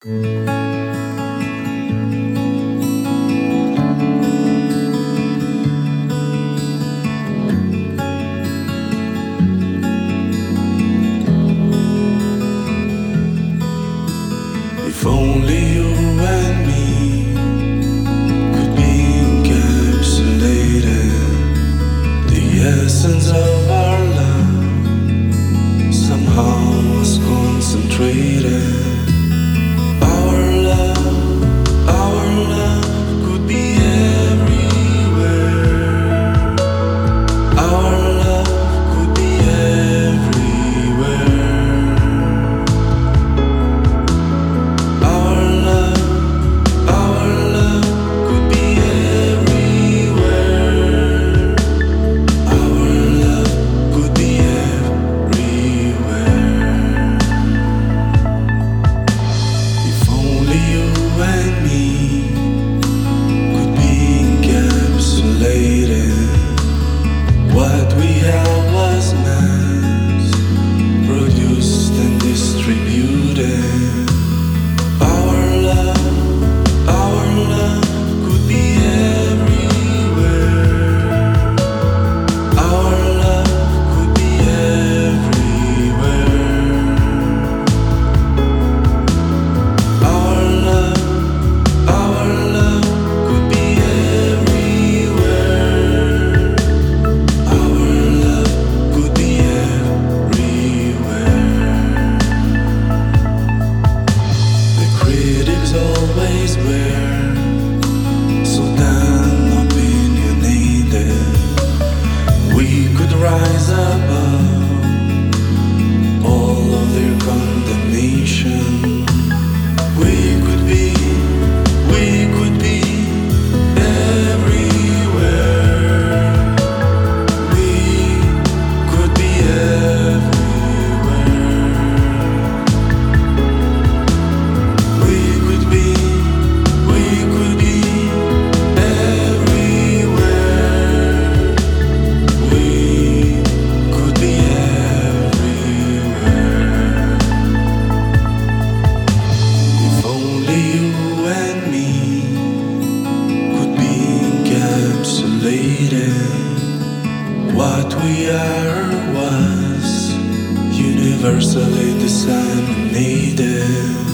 If only you and me could be encapsulated, the essence of our love somehow was concentrated. Our love could be everywhere. Our love could be everywhere. Our love could be everywhere. Our love could be everywhere. If only you and me could be encapsulated. What we have was mass produced and distributed. Our love could be everywhere. Our love could be everywhere. Our love could be everywhere. Our love could be everywhere. The critics always were so damn opinionated. We could rise above all of their condemnation. We could be everywhere. We could be everywhere. We could be everywhere. We could be everywhere. If only you and me could be encapsulated. What we are was universally disseminated.